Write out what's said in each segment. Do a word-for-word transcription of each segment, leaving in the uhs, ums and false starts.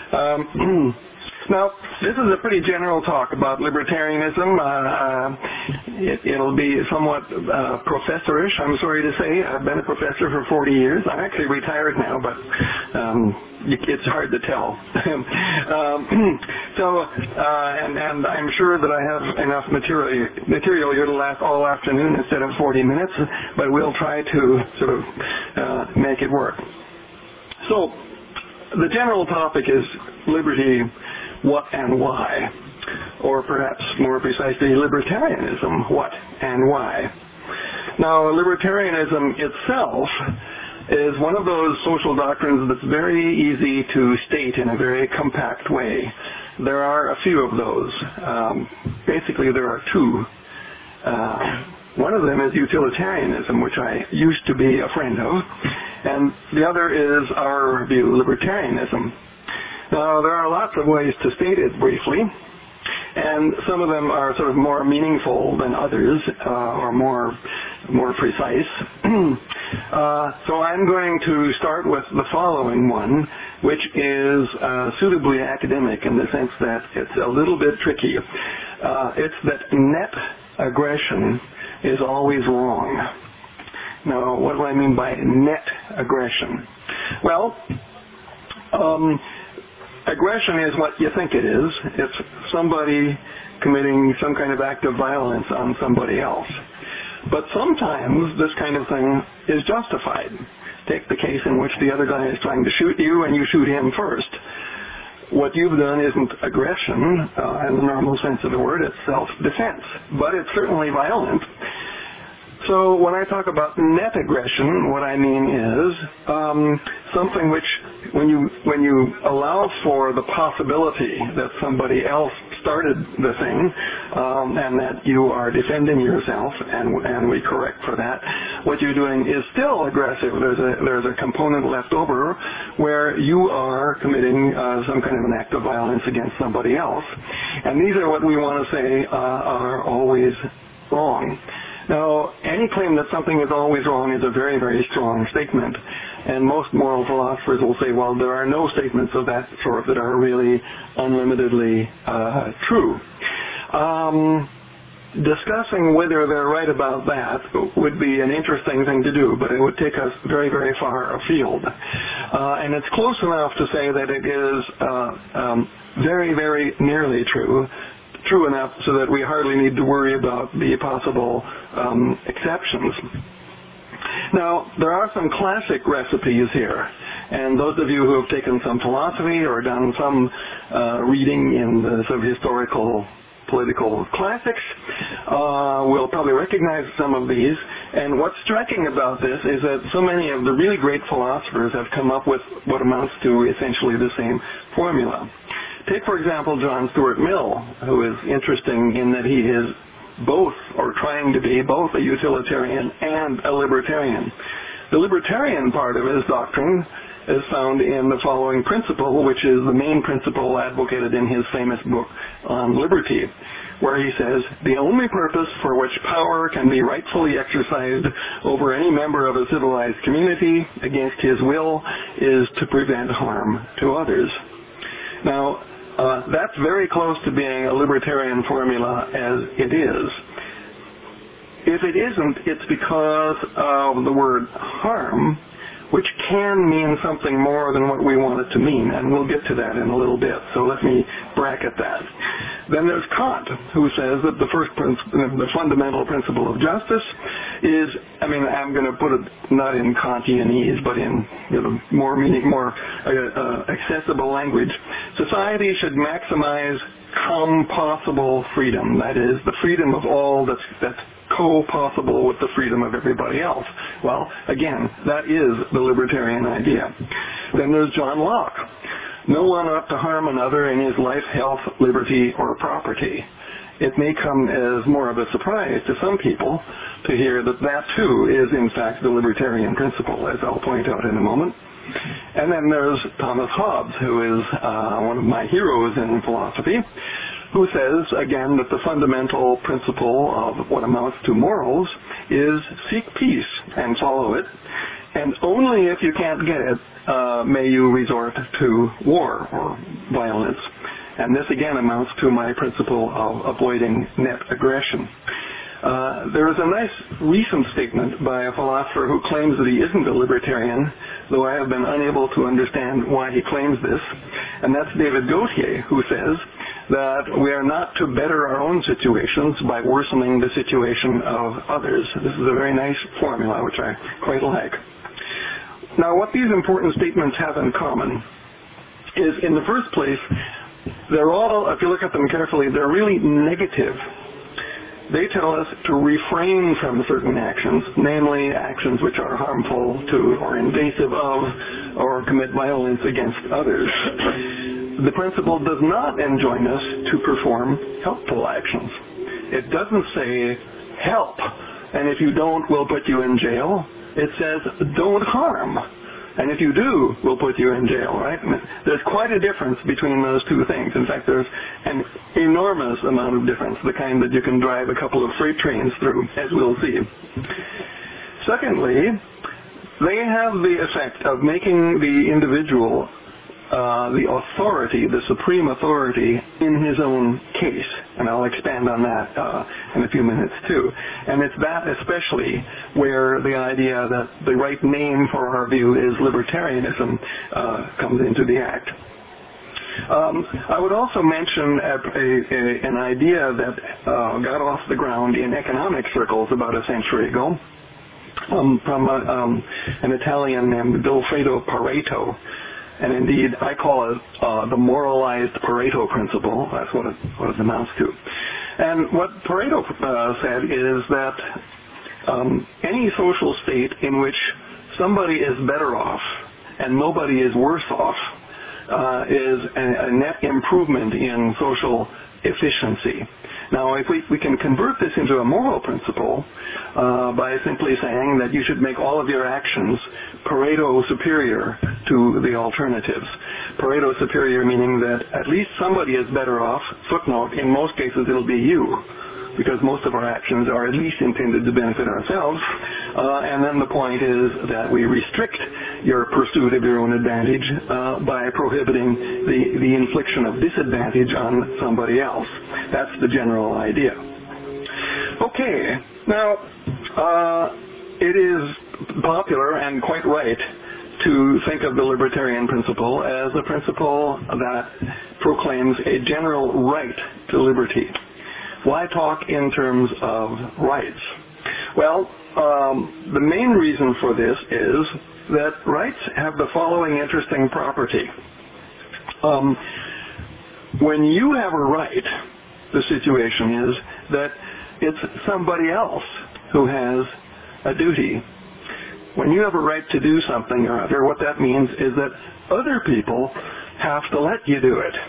Um, now, this is a pretty general talk about libertarianism. Uh, uh, it, it'll be somewhat uh, professorish, I'm sorry to say. I've been a professor for forty years. I'm actually retired now, but um, it's hard to tell. um, so, uh, and, and I'm sure that I have enough material, material here to last all afternoon instead of forty minutes, but we'll try to sort of uh, make it work. So, the general topic is liberty, what and why, or perhaps more precisely, libertarianism, what and why. Now, libertarianism itself is one of those social doctrines that's very easy to state in a very compact way. There are a few of those. Um, basically, there are two. Uh, one of them is utilitarianism, which I used to be a friend of, and the other is our view, libertarianism. Now, there are lots of ways to state it briefly, and some of them are sort of more meaningful than others, uh, or more more precise. uh, so I'm going to start with the following one, which is uh, suitably academic in the sense that it's a little bit tricky. Uh, it's that net aggression is always wrong. Now, what do I mean by net aggression? Well, um, aggression is what you think it is. It's somebody committing some kind of act of violence on somebody else. But sometimes this kind of thing is justified. Take the case in which the other guy is trying to shoot you and you shoot him first. What you've done isn't aggression uh, in the normal sense of the word. It's self-defense. But it's certainly violent. So when I talk about net aggression, what I mean is um, something which, when you when you allow for the possibility that somebody else started the thing, um, and that you are defending yourself, and and we correct for that, what you're doing is still aggressive. There's a there's a component left over where you are committing uh, some kind of an act of violence against somebody else, and these are what we want to say uh, are always wrong. Now, any claim that something is always wrong is a very, very strong statement. And most moral philosophers will say, well, there are no statements of that sort that are really unlimitedly uh, true. Um, discussing whether they're right about that would be an interesting thing to do, but it would take us very, very far afield. Uh, and it's close enough to say that it is uh, um, very, very nearly true. True enough so that we hardly need to worry about the possible um, exceptions. Now, there are some classic recipes here, and those of you who have taken some philosophy or done some uh, reading in the sort of historical political classics uh, will probably recognize some of these. And what's striking about this is that so many of the really great philosophers have come up with what amounts to essentially the same formula. Take, for example, John Stuart Mill, who is interesting in that he is both, or trying to be, both a utilitarian and a libertarian. The libertarian part of his doctrine is found in the following principle, which is the main principle advocated in his famous book on liberty, where he says, the only purpose for which power can be rightfully exercised over any member of a civilized community against his will is to prevent harm to others. Now, Uh, that's very close to being a libertarian formula as it is. If it isn't, it's because of the word harm, which can mean something more than what we want it to mean, and we'll get to that in a little bit, so let me bracket that. Then there's Kant, who says that the first principle, the fundamental principle of justice is, I mean, I'm going to put it not in Kantianese, but in you know, more meaning, more uh, uh, accessible language. Society should maximize compossible freedom, that is, the freedom of all that's, that's co-possible with the freedom of everybody else. Well, again, that is the libertarian idea. Then there's John Locke. No one ought to harm another in his life, health, liberty, or property. It may come as more of a surprise to some people to hear that that too is in fact the libertarian principle, as I'll point out in a moment. And then there's Thomas Hobbes, who is uh, one of my heroes in philosophy, who says, again, that the fundamental principle of what amounts to morals is seek peace and follow it, and only if you can't get it uh, may you resort to war or violence. And this again amounts to my principle of avoiding net aggression. Uh, there is a nice recent statement by a philosopher who claims that he isn't a libertarian, though I have been unable to understand why he claims this, and that's David Gautier, who says that we are not to better our own situations by worsening the situation of others. This is a very nice formula, which I quite like. Now, what these important statements have in common is, in the first place, they're all, if you look at them carefully, they're really negative. They tell us to refrain from certain actions, namely actions which are harmful to or invasive of or commit violence against others. The principle does not enjoin us to perform helpful actions. It doesn't say, help, and if you don't, we'll put you in jail. It says, don't harm. And if you do, we'll put you in jail, right? There's quite a difference between those two things. In fact, there's an enormous amount of difference, the kind that you can drive a couple of freight trains through, as we'll see. Secondly, they have the effect of making the individual uh, the authority, the supreme authority in his own case. And I'll expand on that uh, in a few minutes too. And it's that especially where the idea that the right name for our view is libertarianism uh, comes into the act. Um, I would also mention a, a, a, an idea that uh, got off the ground in economic circles about a century ago um, from a, um, an Italian named Vilfredo Pareto. And indeed, I call it uh, the moralized Pareto principle. That's what it, what it amounts to. And what Pareto uh, said is that um, any social state in which somebody is better off and nobody is worse off uh, is a, a net improvement in social efficiency. Now, if we, we can convert this into a moral principle uh, by simply saying that you should make all of your actions Pareto superior to the alternatives. Pareto superior meaning that at least somebody is better off. Footnote, in most cases it'll be you, because most of our actions are at least intended to benefit ourselves. Uh, and then the point is that we restrict your pursuit of your own advantage uh, by prohibiting the, the infliction of disadvantage on somebody else. That's the general idea. Okay, now uh, it is popular and quite right to think of the libertarian principle as a principle that proclaims a general right to liberty. Why talk in terms of rights? Well, um, the main reason for this is that rights have the following interesting property. Um, when you have a right, the situation is that it's somebody else who has a duty. When you have a right to do something or other, what that means is that other people have to let you do it.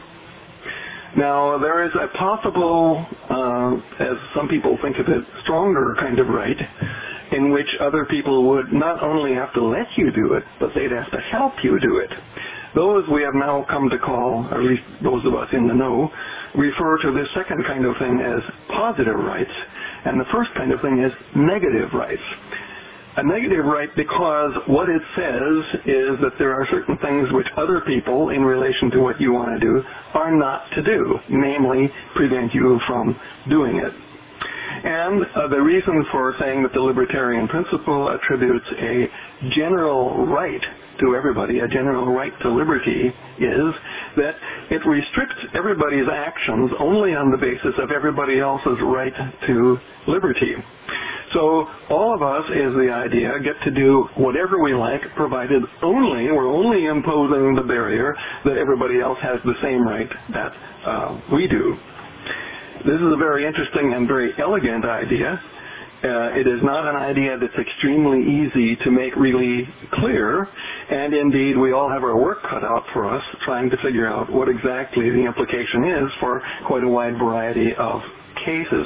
Now, there is a possible, uh, as some people think of it, stronger kind of right in which other people would not only have to let you do it, but they'd have to help you do it. Those we have now come to call, or at least those of us in the know, refer to this second kind of thing as positive rights, and the first kind of thing is negative rights. A negative right because what it says is that there are certain things which other people, in relation to what you want to do, are not to do, namely prevent you from doing it. And uh, the reason for saying that the libertarian principle attributes a general right to everybody, a general right to liberty, is that it restricts everybody's actions only on the basis of everybody else's right to liberty. So all of us, is the idea, get to do whatever we like, provided only, we're only imposing the barrier that everybody else has the same right that uh, we do. This is a very interesting and very elegant idea. Uh, it is not an idea that's extremely easy to make really clear, and indeed we all have our work cut out for us trying to figure out what exactly the implication is for quite a wide variety of cases.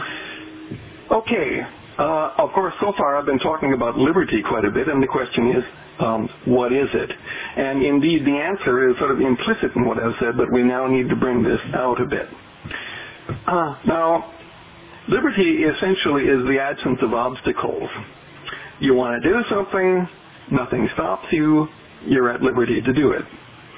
Okay, uh, of course so far I've been talking about liberty quite a bit, and the question is, um, what is it? And indeed the answer is sort of implicit in what I've said, but we now need to bring this out a bit. Uh, now, liberty essentially is the absence of obstacles. You want to do something, nothing stops you, you're at liberty to do it.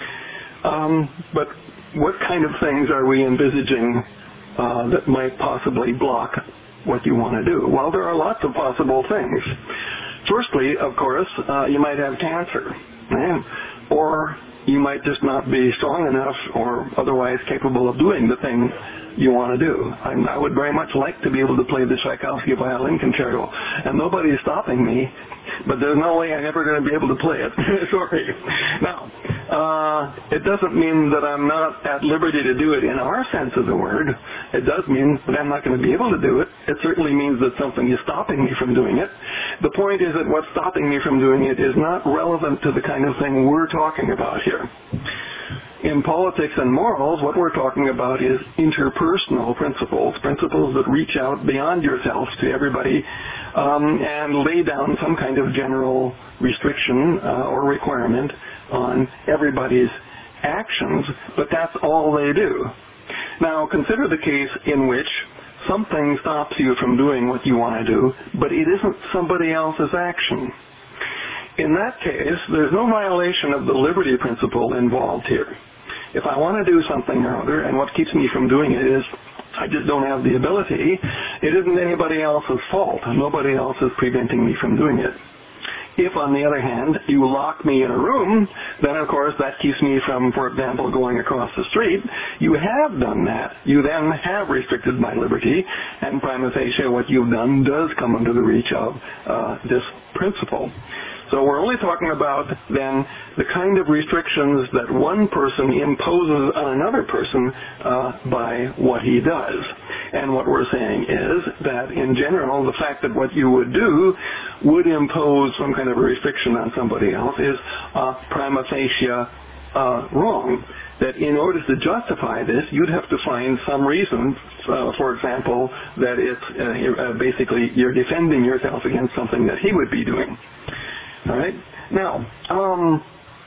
Um, but what kind of things are we envisaging uh, that might possibly block what you want to do? Well, there are lots of possible things. Firstly, of course, uh, you might have cancer, right? Or you might just not be strong enough or otherwise capable of doing the thing you want to do. I, I would very much like to be able to play the Tchaikovsky violin concerto, and nobody's stopping me, but there's no way I'm ever going to be able to play it. Sorry. Now, uh, it doesn't mean that I'm not at liberty to do it in our sense of the word. It does mean that I'm not going to be able to do it. It certainly means that something is stopping me from doing it. The point is that what's stopping me from doing it is not relevant to the kind of thing we're talking about here. In politics and morals, what we're talking about is interpersonal principles, principles that reach out beyond yourself to everybody um, and lay down some kind of general restriction uh, or requirement on everybody's actions, but that's all they do. Now, consider the case in which something stops you from doing what you want to do, but it isn't somebody else's action. In that case, there's no violation of the liberty principle involved here. If I want to do something or other, and what keeps me from doing it is I just don't have the ability, it isn't anybody else's fault. Nobody else is preventing me from doing it. If, on the other hand, you lock me in a room, then, of course, that keeps me from, for example, going across the street. You have done that. You then have restricted my liberty, and prima facie, what you've done does come under the reach of uh, this principle. So we're only talking about, then, the kind of restrictions that one person imposes on another person uh, by what he does. And what we're saying is that, in general, the fact that what you would do would impose some kind of a restriction on somebody else is uh, prima facie uh, wrong. That in order to justify this, you'd have to find some reason, uh, for example, that it's uh, basically you're defending yourself against something that he would be doing. All right. Now, um,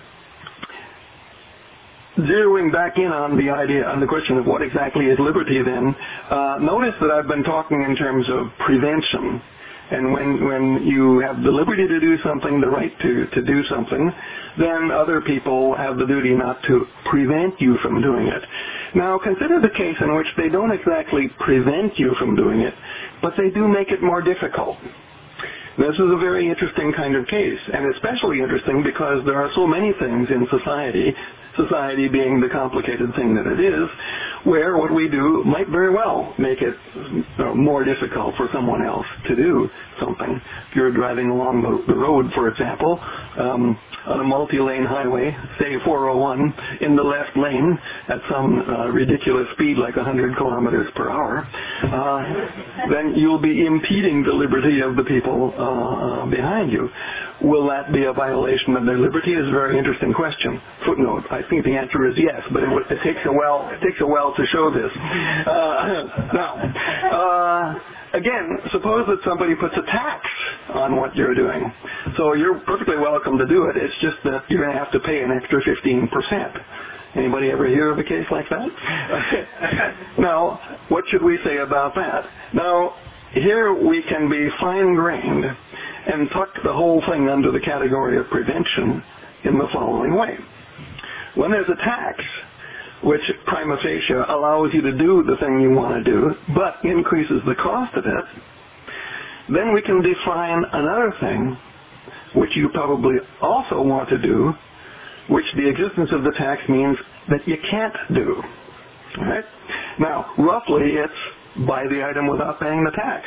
zeroing back in on the idea, on the question of what exactly is liberty, then uh, notice that I've been talking in terms of prevention. And when when you have the liberty to do something, the right to to do something, then other people have the duty not to prevent you from doing it. Now, consider the case in which they don't exactly prevent you from doing it, but they do make it more difficult. This is a very interesting kind of case, and especially interesting because there are so many things in society, society being the complicated thing that it is, where what we do might very well make it uh, more difficult for someone else to do something. If you're driving along the, the road, for example, um, on a multi-lane highway, say four oh one, in the left lane at some uh, ridiculous speed like one hundred kilometers per hour, uh, then you'll be impeding the liberty of the people uh, behind you. Will that be a violation of their liberty? Is a very interesting question. Footnote, I think the answer is yes, but it, it takes a while. It takes a while to show this. Uh, now, uh, again, suppose that somebody puts a tax on what you're doing. So you're perfectly welcome to do it. It's just that you're going to have to pay an extra fifteen percent. Anybody ever hear of a case like that? Now, what should we say about that? Now, here we can be fine-grained and tuck the whole thing under the category of prevention in the following way. When there's a tax, which prima facie allows you to do the thing you want to do, but increases the cost of it, then we can define another thing, which you probably also want to do, which the existence of the tax means that you can't do. All right? Now, roughly, it's buy the item without paying the tax.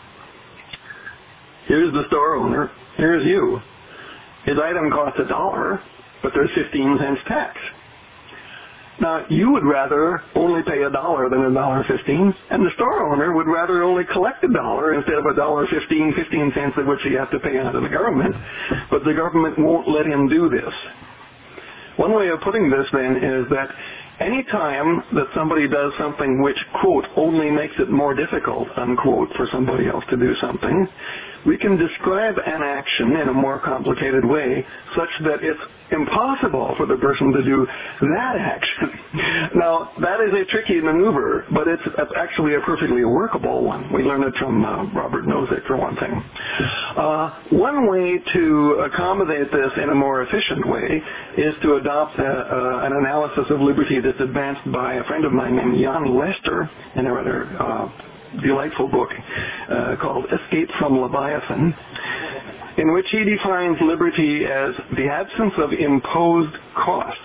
Here's the store owner. Here's you. His item costs a dollar, but there's fifteen cents tax. Now, you would rather only pay a dollar than a dollar fifteen, and the store owner would rather only collect a dollar instead of a dollar fifteen, fifteen cents of which he has to pay out to the government, but the government won't let him do this. One way of putting this, then, is that any time that somebody does something which, quote, only makes it more difficult, unquote, for somebody else to do something, we can describe an action in a more complicated way such that it's impossible for the person to do that action. Now, Now, that is a tricky maneuver, but it's actually a perfectly workable one. We learned it from uh, Robert Nozick, for one thing. Uh, one way to accommodate this in a more efficient way is to adopt a, uh, an analysis of liberty that's advanced by a friend of mine named Jan Lester in a rather uh, delightful book uh, called Escape from Leviathan, in which he defines liberty as the absence of imposed costs.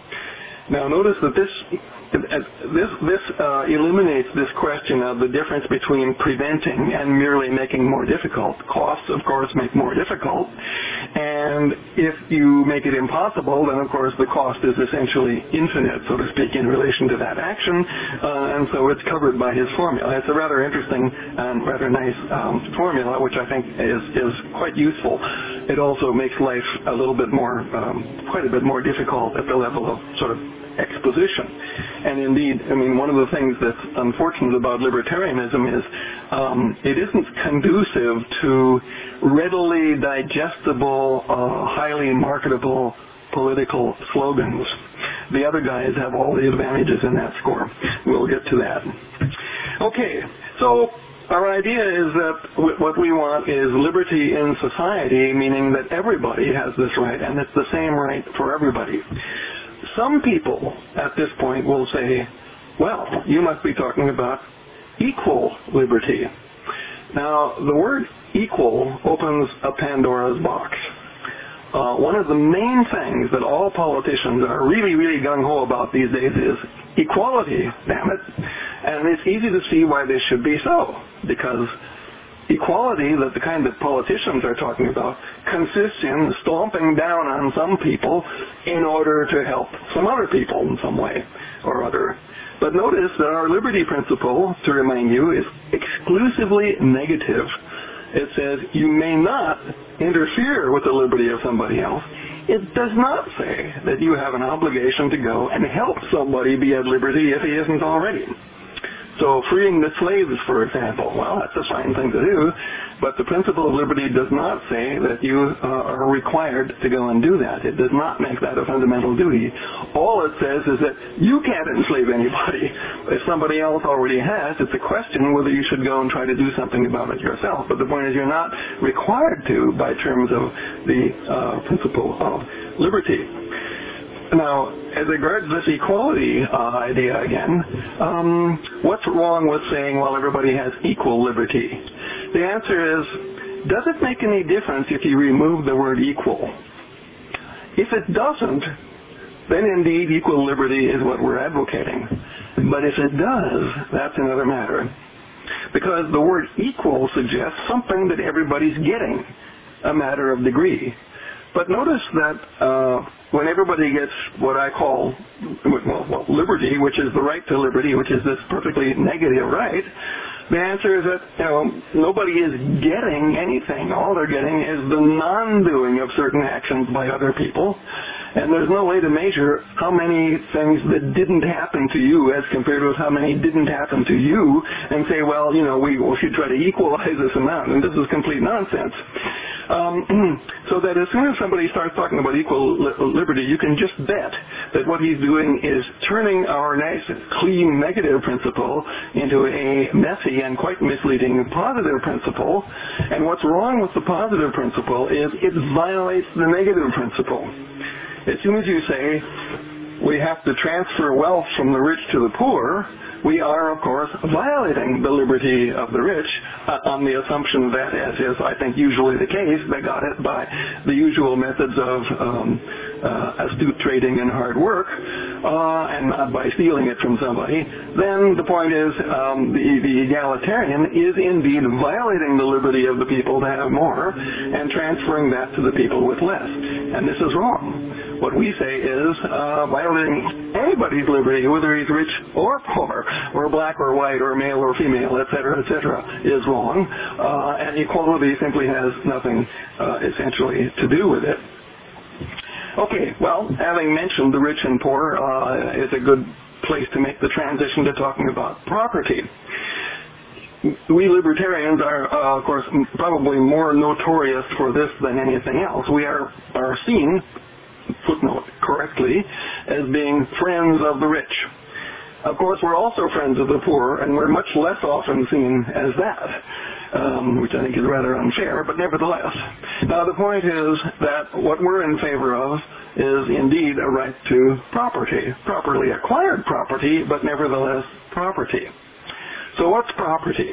Now notice that this this this uh, eliminates this question of the difference between preventing and merely making more difficult. Costs, of course, make more difficult, and if you make it impossible, then of course the cost is essentially infinite, so to speak, in relation to that action, uh, and so it's covered by his formula. It's a rather interesting and rather nice um, formula, which I think is is quite useful. It also makes life a little bit more, um, quite a bit more difficult at the level of sort of exposition. And indeed, I mean, one of the things that's unfortunate about libertarianism is um, it isn't conducive to readily digestible, uh, highly marketable political slogans. The other guys have all the advantages in that score. We'll get to that. Okay, so our idea is that w- what we want is liberty in society, meaning that everybody has this right, and it's the same right for everybody. Some people at this point will say, well, you must be talking about equal liberty. Now, the word equal opens a Pandora's box. Uh, one of the main things that all politicians are really, really gung-ho about these days is equality, damn it. And it's easy to see why this should be so, because equality that the kind of politicians are talking about consists in stomping down on some people in order to help some other people in some way or other. But notice that our liberty principle, to remind you, is exclusively negative. It says you may not interfere with the liberty of somebody else. It does not say that you have an obligation to go and help somebody be at liberty if he isn't already. So freeing the slaves, for example, well, that's a fine thing to do, but the principle of liberty does not say that you uh, are required to go and do that. It does not make that a fundamental duty. All it says is that you can't enslave anybody. If somebody else already has, it's a question whether you should go and try to do something about it yourself. But the point is you're not required to by terms of the uh, principle of liberty. Now, as regards this equality uh, idea again, um, what's wrong with saying, well, everybody has equal liberty? The answer is, does it make any difference if you remove the word equal? If it doesn't, then indeed equal liberty is what we're advocating. But if it does, that's another matter. Because the word equal suggests something that everybody's getting, a matter of degree. But notice that uh, when everybody gets what I call well, well, liberty, which is the right to liberty, which is this perfectly negative right, the answer is that you know nobody is getting anything. All they're getting is the non-doing of certain actions by other people. And there's no way to measure how many things that didn't happen to you as compared with how many didn't happen to you and say, well, you know, we, we should try to equalize this amount. And this is complete nonsense. Um, so that as soon as somebody starts talking about equal li- liberty, you can just bet that what he's doing is turning our nice, clean, negative principle into a messy and quite misleading positive principle. And what's wrong with the positive principle is it violates the negative principle. As soon as you say we have to transfer wealth from the rich to the poor, we are, of course, violating the liberty of the rich uh, on the assumption that, as is, I think, usually the case, they got it by the usual methods of um, uh, astute trading and hard work, uh, and not by stealing it from somebody. Then the point is um, the, the egalitarian is indeed violating the liberty of the people to have more and transferring that to the people with less. And this is wrong. What we say is uh, violating anybody's liberty, whether he's rich or poor, or black or white or male or female, et cetera, et cetera, is wrong. Uh, and equality simply has nothing uh, essentially to do with it. Okay, well, having mentioned the rich and poor uh, is a good place to make the transition to talking about property. We libertarians are, uh, of course, probably more notorious for this than anything else. We are, are seen, footnote correctly, as being friends of the rich. Of course, we're also friends of the poor, and we're much less often seen as that, um, which I think is rather unfair, but nevertheless. Now, the point is that what we're in favor of is indeed a right to property, properly acquired property, but nevertheless property. So what's property?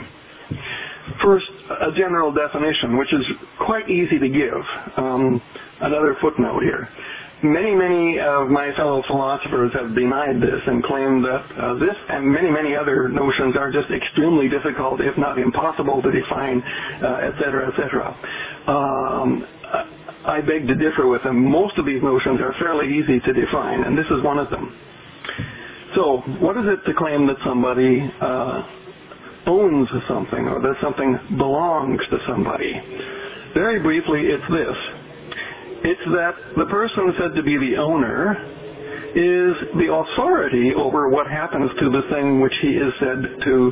First, a general definition, which is quite easy to give. Um, another footnote here. Many, many of my fellow philosophers have denied this and claimed that uh, this and many, many other notions are just extremely difficult, if not impossible, to define, uh, et cetera, et cetera. Um, I beg to differ with them. Most of these notions are fairly easy to define, and this is one of them. So, what is it to claim that somebody uh, owns something or that something belongs to somebody? Very briefly, it's this. It's that the person said to be the owner is the authority over what happens to the thing which he is said to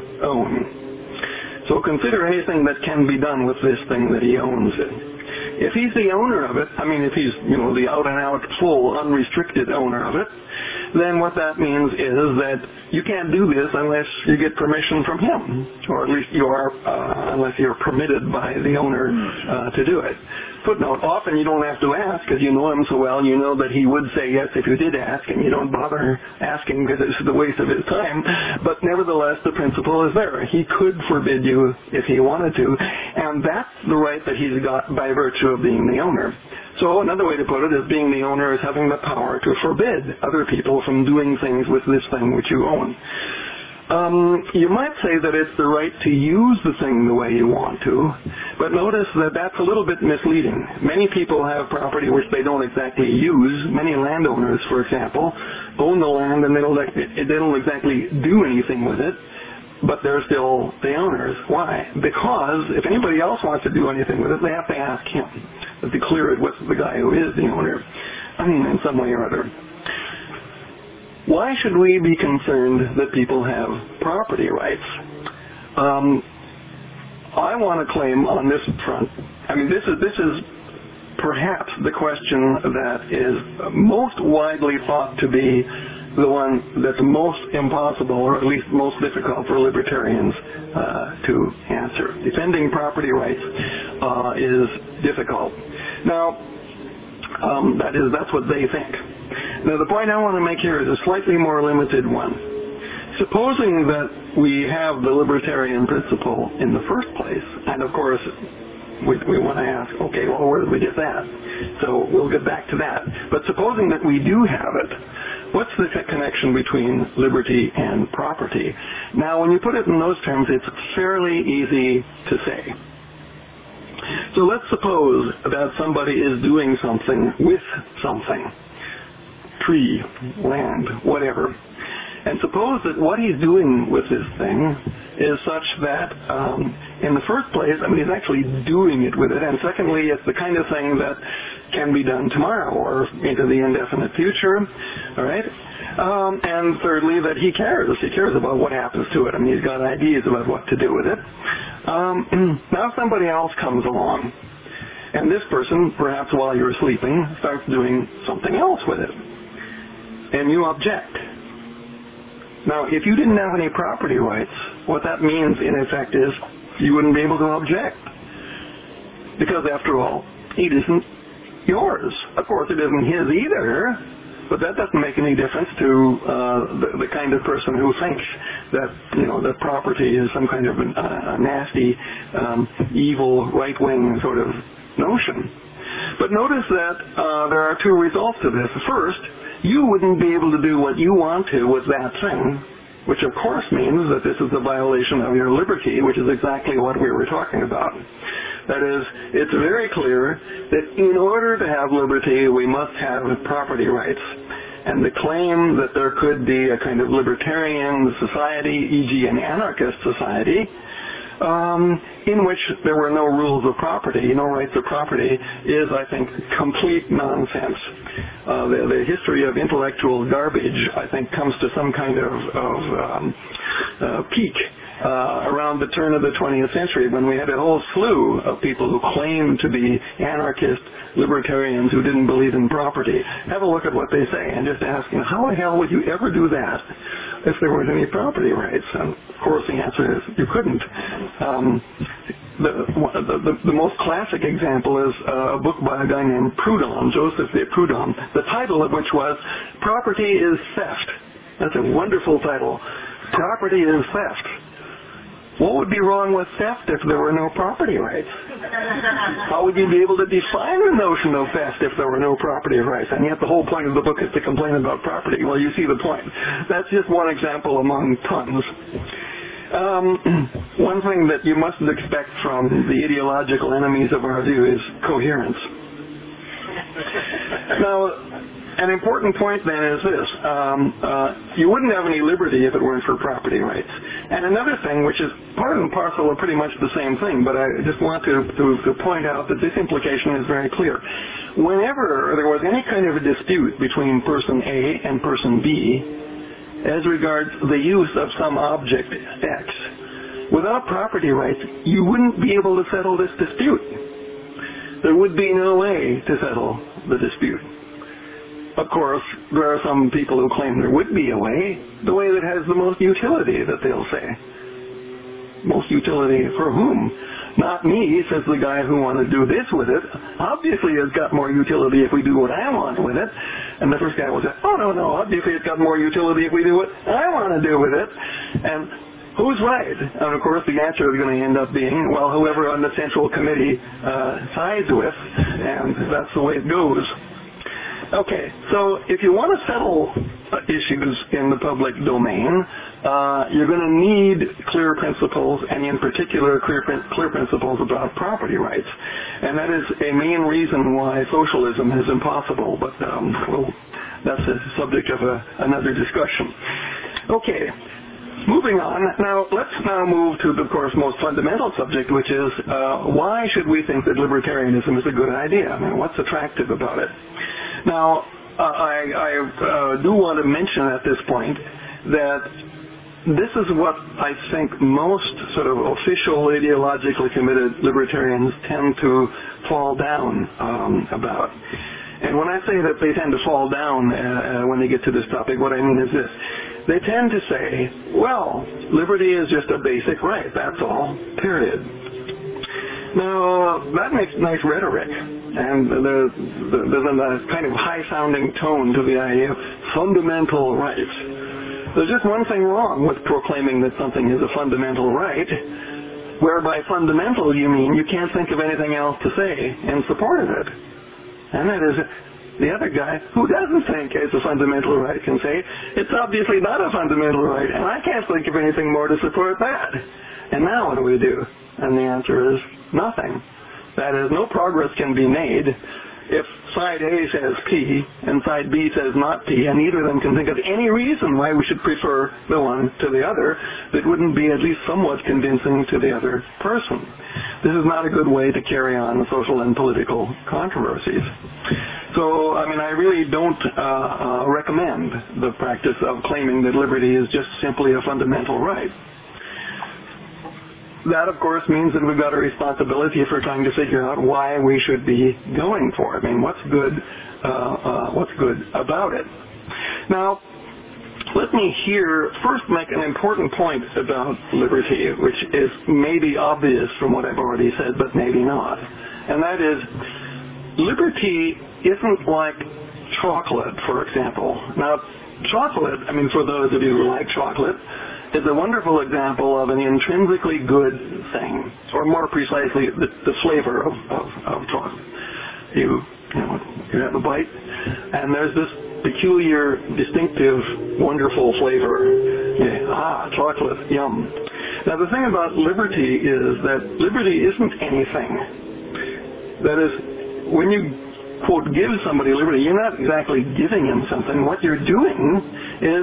own. So consider anything that can be done with this thing that he owns it. If he's the owner of it, I mean if he's, you know, the out-and-out, full, unrestricted owner of it, then what that means is that you can't do this unless you get permission from him, or at least you are, uh, unless you're permitted by the owner uh, to do it. Footnote, often you don't have to ask because you know him so well, you know that he would say yes if you did ask, and you don't bother asking because it's the waste of his time. But nevertheless, the principle is there. He could forbid you if he wanted to, and that's the right that he's got by virtue of being the owner. So another way to put it is being the owner is having the power to forbid other people from doing things with this thing which you own. Um, you might say that it's the right to use the thing the way you want to, but notice that that's a little bit misleading. Many people have property which they don't exactly use. Many landowners, for example, own the land and they don't, they don't exactly do anything with it, but they're still the owners. Why? Because if anybody else wants to do anything with it, they have to ask him to clear it with the guy who is the owner, I mean, in some way or other. Why should we be concerned that people have property rights? Um, I want to claim on this front, I mean, this is, this is perhaps the question that is most widely thought to be the one that's most impossible, or at least most difficult for libertarians uh, to answer. Defending property rights uh, is difficult. Now, um, that is, that's what they think. Now, the point I want to make here is a slightly more limited one. Supposing that we have the libertarian principle in the first place, and of course, we, we want to ask, okay, well, where did we get that? So we'll get back to that. But supposing that we do have it, what's the connection between liberty and property? Now, when you put it in those terms, it's fairly easy to say. So let's suppose that somebody is doing something with something. Tree, land, whatever. And suppose that what he's doing with this thing is such that, um, in the first place, I mean, he's actually doing it with it, and secondly, it's the kind of thing that can be done tomorrow or into the indefinite future, all right? Um, and thirdly, that he cares. He cares about what happens to it. I mean, he's got ideas about what to do with it. Um, now somebody else comes along, and this person, perhaps while you're sleeping, starts doing something else with it. And you object. Now, if you didn't have any property rights, what that means, in effect, is you wouldn't be able to object. Because, after all, it isn't yours. Of course, it isn't his either, but that doesn't make any difference to uh, the, the kind of person who thinks that, you know, that property is some kind of a, a nasty, um, evil, right-wing sort of notion. But notice that uh, there are two results to this. First, you wouldn't be able to do what you want to with that thing, which of course means that this is a violation of your liberty, which is exactly what we were talking about. That is, it's very clear that in order to have liberty, we must have property rights. And the claim that there could be a kind of libertarian society, for example an anarchist society, Um, in which there were no rules of property, no rights of property, is, I think, complete nonsense. Uh, the, the history of intellectual garbage, I think, comes to some kind of, of um, uh, peak uh, around the turn of the twentieth century when we had a whole slew of people who claimed to be anarchist libertarians who didn't believe in property. Have a look at what they say and just ask, you know, how the hell would you ever do that if there weren't any property rights? And of course the answer is you couldn't. Um, the, the, the, the most classic example is uh, a book by a guy named Proudhon, Joseph de Proudhon, the title of which was Property is Theft. That's a wonderful title. Property is theft. What would be wrong with theft if there were no property rights? How would you be able to define the notion of theft if there were no property rights? And yet the whole point of the book is to complain about property. Well, you see the point. That's just one example among tons. Um, one thing that you mustn't expect from the ideological enemies of our view is coherence. Now, an important point then is this. Um, uh, you wouldn't have any liberty if it weren't for property rights. And another thing, which is part and parcel of pretty much the same thing, but I just want to, to, to point out that this implication is very clear. Whenever there was any kind of a dispute between person A and person B as regards the use of some object X, without property rights, you wouldn't be able to settle this dispute. There would be no way to settle the dispute. Of course, there are some people who claim there would be a way, the way that has the most utility, that they'll say. Most utility for whom? Not me, says the guy who wants to do this with it. Obviously it's got more utility if we do what I want with it. And the first guy will say, oh, no, no, obviously it's got more utility if we do what I want to do with it. And who's right? And of course the answer is going to end up being, well, whoever on the Central Committee uh, sides with, and that's the way it goes. Okay, so if you want to settle uh, issues in the public domain, uh, you're going to need clear principles, and in particular clear, clear principles about property rights. And that is a main reason why socialism is impossible, but um, well, that's a subject of a, another discussion. Okay. Moving on, now let's now move to the, of course, most fundamental subject, which is uh, why should we think that libertarianism is a good idea? I mean, what's attractive about it? Now, uh, I, I uh, do want to mention at this point that this is what I think most sort of official, ideologically committed libertarians tend to fall down um, about. And when I say that they tend to fall down uh, when they get to this topic, what I mean is this. They tend to say, well, liberty is just a basic right, that's all, period. Now, that makes nice rhetoric, and there's, there's a kind of high-sounding tone to the idea of fundamental rights. There's just one thing wrong with proclaiming that something is a fundamental right, whereby fundamental you mean you can't think of anything else to say in support of it. And that is, the other guy who doesn't think it's a fundamental right can say, it's obviously not a fundamental right, and I can't think of anything more to support that. And now what do we do? And the answer is nothing. That is, no progress can be made if side A says P and side B says not P, and neither of them can think of any reason why we should prefer the one to the other that wouldn't be at least somewhat convincing to the other person. This is not a good way to carry on social and political controversies. So, I mean, I really don't uh, uh, recommend the practice of claiming that liberty is just simply a fundamental right. That, of course, means that we've got a responsibility for trying to figure out why we should be going for it. I mean, what's good, uh, uh, what's good about it? Now, let me here first make an important point about liberty, which is maybe obvious from what I've already said, but maybe not. And that is, liberty isn't like chocolate, for example. Now, chocolate, I mean, for those of you who like chocolate, is a wonderful example of an intrinsically good thing, or more precisely, the, the flavor of, of, of chocolate. You, you know, you have a bite, and there's this peculiar, distinctive, wonderful flavor. Yeah, ah, chocolate, yum. Now, the thing about liberty is that liberty isn't anything. That is, when you, quote, give somebody liberty, you're not exactly giving him something. What you're doing is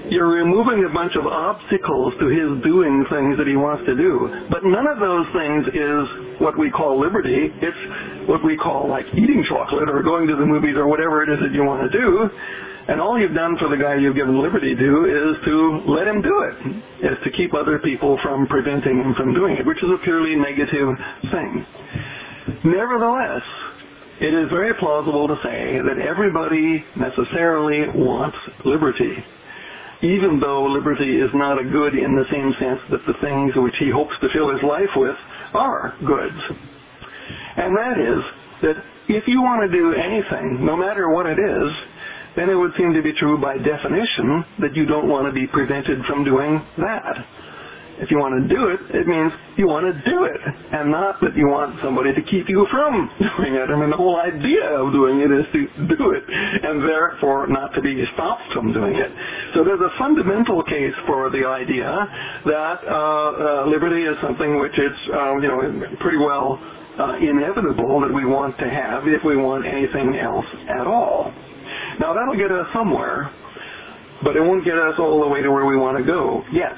You're removing a bunch of obstacles to his doing things that he wants to do. But none of those things is what we call liberty. It's what we call like eating chocolate or going to the movies or whatever it is that you want to do. And all you've done for the guy you've given liberty to is to let him do it, is to keep other people from preventing him from doing it, which is a purely negative thing. Nevertheless, it is very plausible to say that everybody necessarily wants liberty, even though liberty is not a good in the same sense that the things which he hopes to fill his life with are goods. And that is that if you want to do anything, no matter what it is, then it would seem to be true by definition that you don't want to be prevented from doing that. If you want to do it, it means you want to do it, and not that you want somebody to keep you from doing it. I mean, the whole idea of doing it is to do it, and therefore not to be stopped from doing it. So there's a fundamental case for the idea that uh, uh, liberty is something which is, uh, you know, pretty well uh, inevitable that we want to have if we want anything else at all. Now, that'll get us somewhere, but it won't get us all the way to where we want to go yet.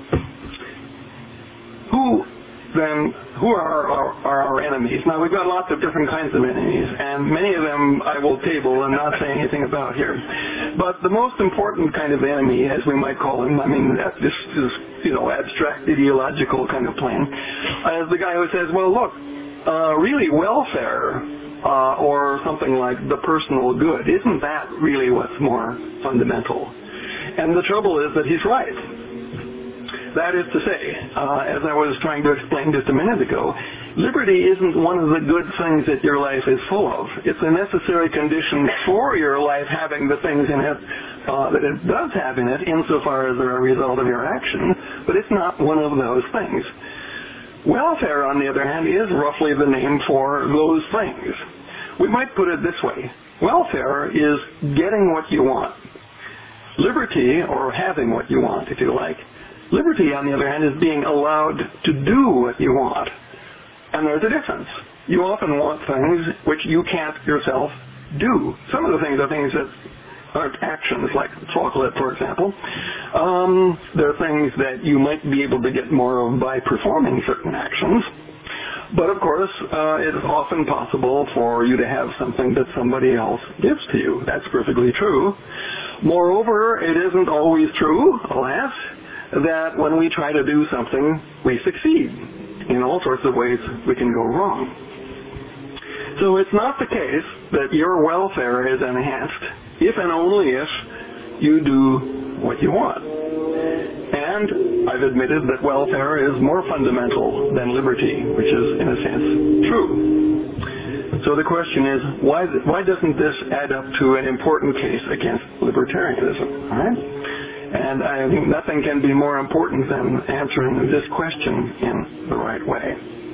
Who, then, who are our, are our enemies? Now, we've got lots of different kinds of enemies, and many of them I will table and not say anything about here. But the most important kind of enemy, as we might call him, I mean, this is, you know, abstract ideological kind of plane, is the guy who says, well, look, uh, really welfare, uh, or something like the personal good, isn't that really what's more fundamental? And the trouble is that he's right. That is to say, uh, as I was trying to explain just a minute ago, liberty isn't one of the good things that your life is full of. It's a necessary condition for your life having the things in it uh, that it does have in it, insofar as they're a result of your action, but it's not one of those things. Welfare, on the other hand, is roughly the name for those things. We might put it this way. Welfare is getting what you want. Liberty, or having what you want, if you like, liberty, on the other hand, is being allowed to do what you want. And there's a difference. You often want things which you can't yourself do. Some of the things are things that aren't actions, like chocolate, for example. Um, there are things that you might be able to get more of by performing certain actions. But, of course, uh, it is often possible for you to have something that somebody else gives to you. That's perfectly true. Moreover, it isn't always true, alas, that when we try to do something, we succeed. In all sorts of ways, we can go wrong. So it's not the case that your welfare is enhanced if and only if you do what you want. And I've admitted that welfare is more fundamental than liberty, which is, in a sense, true. So the question is, why, why doesn't this add up to an important case against libertarianism? All right? And I think nothing can be more important than answering this question in the right way.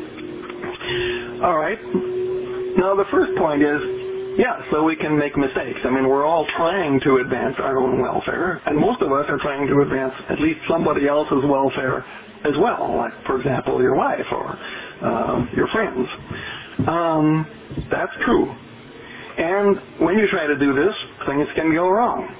All right. Now, the first point is, yeah, so we can make mistakes. I mean, we're all trying to advance our own welfare, and most of us are trying to advance at least somebody else's welfare as well, like, for example, your wife or uh, your friends. Um, that's true. And when you try to do this, things can go wrong.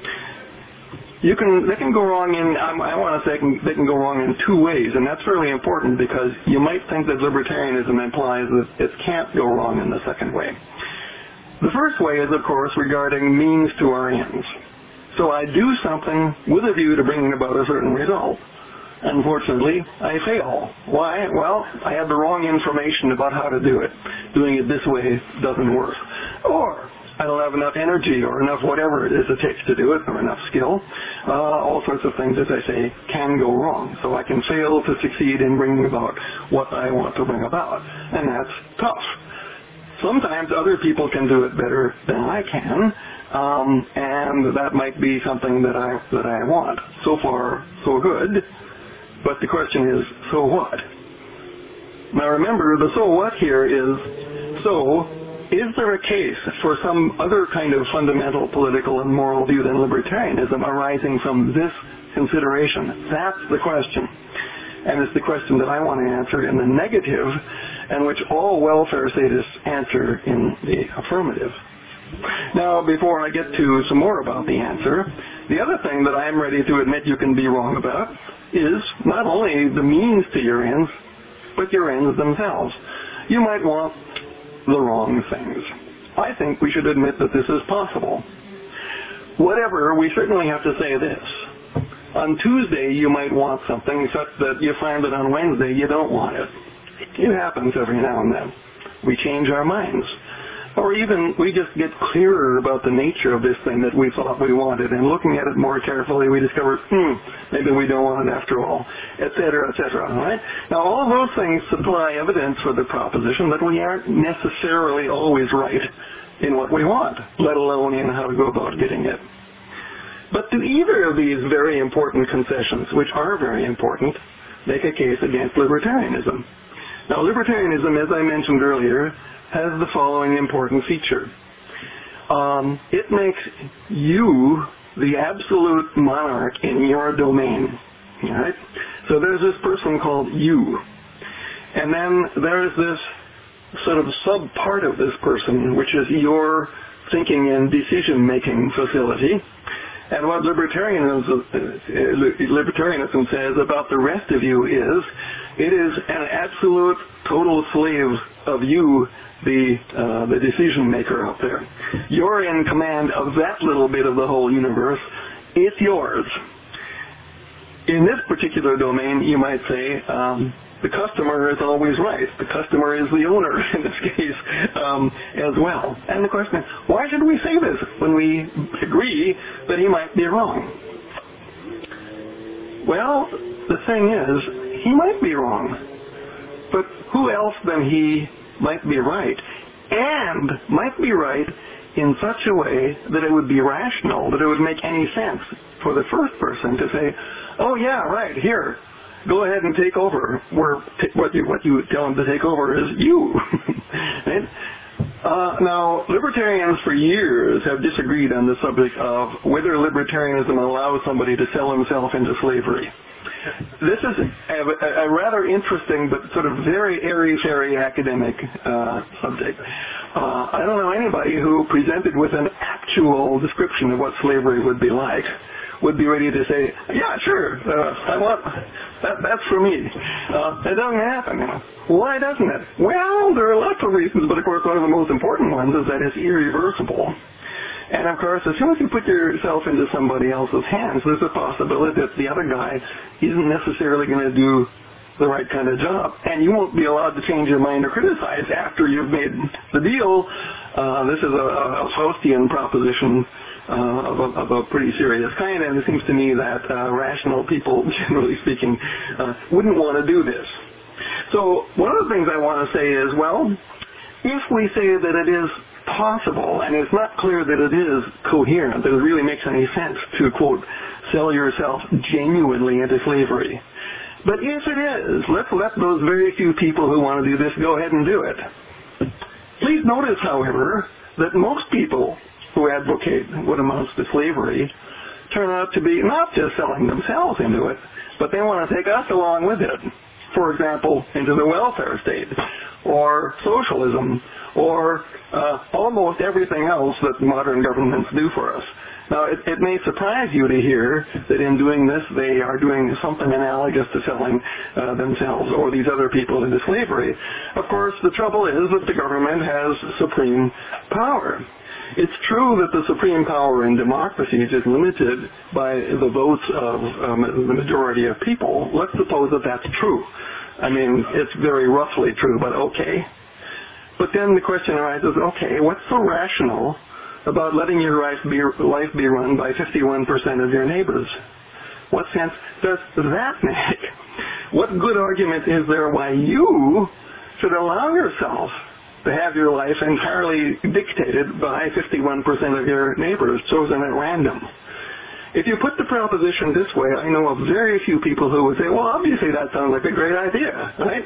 You can, they can go wrong in, um, I want to say can, they can go wrong in two ways, and that's really important because you might think that libertarianism implies that it can't go wrong in the second way. The first way is, of course, regarding means to our ends. So I do something with a view to bringing about a certain result. Unfortunately, I fail. Why? Well, I had the wrong information about how to do it. Doing it this way doesn't work. Or I don't have enough energy or enough whatever it is it takes to do it, or enough skill. Uh, all sorts of things, as I say, can go wrong. So I can fail to succeed in bringing about what I want to bring about. And that's tough. Sometimes other people can do it better than I can, um, and that might be something that I, that I want. So far, so good. But the question is, so what? Now remember, the so what here is, so is there a case for some other kind of fundamental political and moral view than libertarianism arising from this consideration? That's the question. And it's the question that I want to answer in the negative, and which all welfare statists answer in the affirmative. Now, before I get to some more about the answer, the other thing that I'm ready to admit you can be wrong about is not only the means to your ends, but your ends themselves. You might want the wrong things. I think we should admit that this is possible. Whatever, we certainly have to say this. On Tuesday, you might want something such that you find that on Wednesday you don't want it. It happens every now and then. We change our minds. Or even we just get clearer about the nature of this thing that we thought we wanted, and looking at it more carefully, we discover, hmm, maybe we don't want it after all, et cetera, et cetera. Right? Now, all of those things supply evidence for the proposition that we aren't necessarily always right in what we want, let alone in how to go about getting it. But do either of these very important concessions, which are very important, make a case against libertarianism? Now, libertarianism, as I mentioned earlier, has the following important feature. Um, it makes you the absolute monarch in your domain. All right? So there's this person called you. And then there's this sort of sub-part of this person, which is your thinking and decision-making facility. And what libertarianism, libertarianism says about the rest of you is, it is an absolute total slave of you, the uh, the decision maker out there. You're in command of that little bit of the whole universe. It's yours. In this particular domain, you might say, um, the customer is always right. The customer is the owner in this case um, as well. And the question is, why should we say this when we agree that he might be wrong? Well, the thing is, he might be wrong. But who else than he might be right? And might be right in such a way that it would be rational, that it would make any sense for the first person to say, oh yeah, right, here, go ahead and take over. Where t- what you what you tell him to take over is you. Right? Uh, now, libertarians for years have disagreed on the subject of whether libertarianism allows somebody to sell himself into slavery. This is a, a, a rather interesting but sort of very airy-fairy academic uh, subject. Uh, I don't know anybody who, presented with an actual description of what slavery would be like, would be ready to say, yeah, sure, uh, I want, that, that's for me. Uh, it doesn't happen. You know. Why doesn't it? Well, there are lots of reasons, but of course one of the most important ones is that it's irreversible. And of course, as soon as you put yourself into somebody else's hands, there's a possibility that the other guy isn't necessarily going to do the right kind of job. And you won't be allowed to change your mind or criticize after you've made the deal. Uh, this is a, a Faustian proposition uh, of, a, of a pretty serious kind, and it seems to me that uh, rational people, generally speaking, uh, wouldn't want to do this. So one of the things I want to say is, well, if we say that it is possible, and it's not clear that it is coherent, that it really makes any sense to, quote, sell yourself genuinely into slavery. But if it is, let's let those very few people who want to do this go ahead and do it. Please notice, however, that most people who advocate what amounts to slavery turn out to be not just selling themselves into it, but they want to take us along with it. For example, into the welfare state, or socialism, or uh, almost everything else that modern governments do for us. Now, it, it may surprise you to hear that in doing this, they are doing something analogous to selling uh, themselves or these other people into slavery. Of course, the trouble is that the government has supreme power. It's true that the supreme power in democracies is limited by the votes of um, the majority of people. Let's suppose that that's true. I mean, it's very roughly true, but okay. But then the question arises, okay, what's so rational about letting your life be, life be run by fifty-one percent of your neighbors? What sense does that make? What good argument is there why you should allow yourself to have your life entirely dictated by fifty-one percent of your neighbors chosen at random? If you put the proposition this way, I know of very few people who would say, well, obviously that sounds like a great idea, right?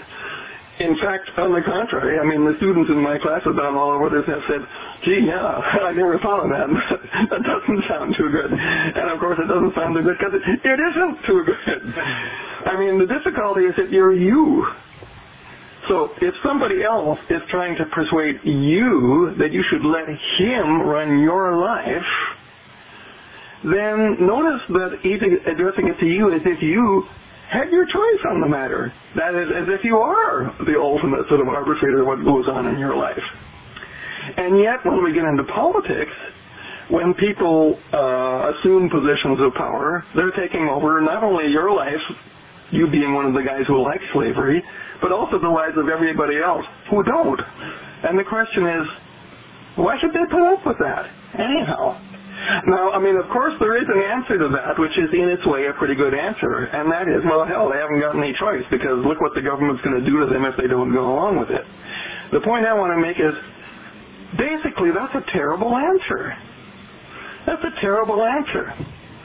In fact, on the contrary, I mean, the students in my class have done all over this have said, gee, yeah, I never thought of that. That doesn't sound too good. And of course it doesn't sound too good because it, it isn't too good. I mean, the difficulty is that you're you. So if somebody else is trying to persuade you that you should let him run your life, then notice that he's addressing it to you as if you had your choice on the matter. That is, as if you are the ultimate sort of arbitrator of what goes on in your life. And yet, when we get into politics, when people uh, assume positions of power, they're taking over not only your life, you being one of the guys who likes slavery, but also the lives of everybody else who don't. And the question is, why should they put up with that anyhow? Now, I mean, of course, there is an answer to that, which is in its way a pretty good answer, and that is, well, hell, they haven't got any choice, because look what the government's going to do to them if they don't go along with it. The point I want to make is, basically, that's a terrible answer. That's a terrible answer.